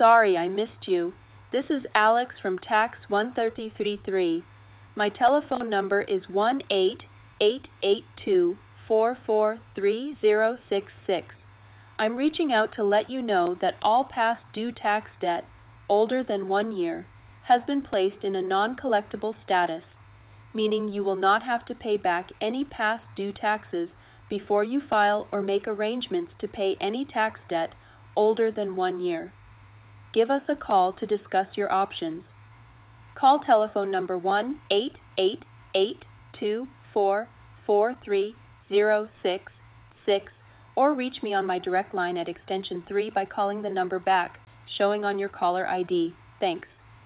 sorry I missed you. This is Alex from Tax 1333. My telephone number is 1-888-244-3066. I'm reaching out to let you know that all past due tax debt, older than 1 year, has been placed in a non-collectible status, meaning you will not have to pay back any past due taxes before you file or make arrangements to pay any tax debt older than 1 year. Give us a call to discuss your options. Call telephone number 1-888-244-3066 or reach me on my direct line at extension 3 by calling the number back, showing on your caller ID. Thanks.